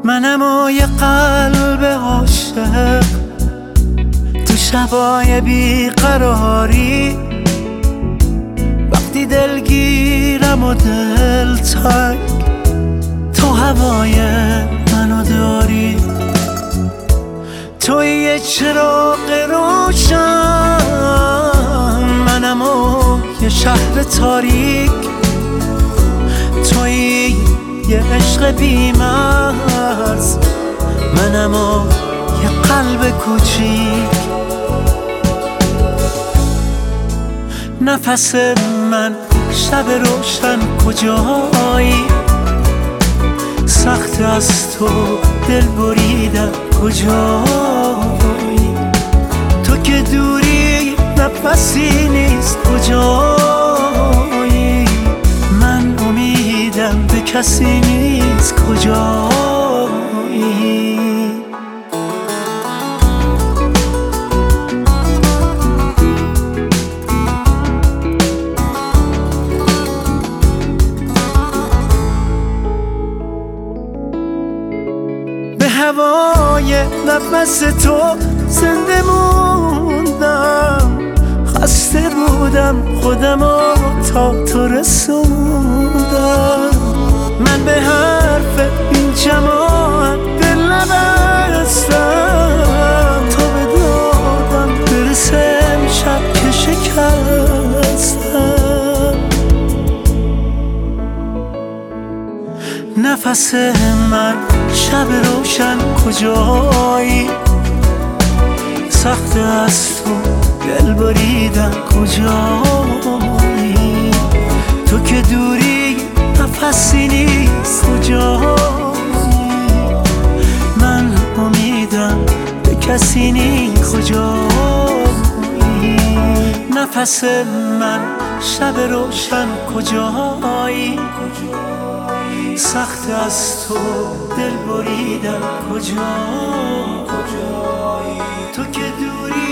منم و یه قلب عاشق تو شبای بیقراری، وقتی دلگیرم و دل تنگ تو هوای منو داری. توی یه چراغ روشن، منم و یه شهر تاریک، توی یه عشق بی‌مرز، منم و یه قلب کوچیک. نفس من شب روشن کجایی، سخت از تو دل بریدم کجایی، تو که دوری نفسی نیست کجایی، من امیدم به کسی نیست کجایی. به هوای نفس تو زنده موندم، خسته بودم خودمو تا تو رسوندم. من به حرف این جماعت دل نبستم، تو به دادم برسه شب که شکستم. نفس من شب روشن کجایی، سخت از تو دل بریدم کجایی، تو که دوری نفسی نیست کجایی، من امیدم به کسی نیست کجایی. نفس من شب روشن کجایی، سخت از تو دل بریدم کجایی، تو که دوری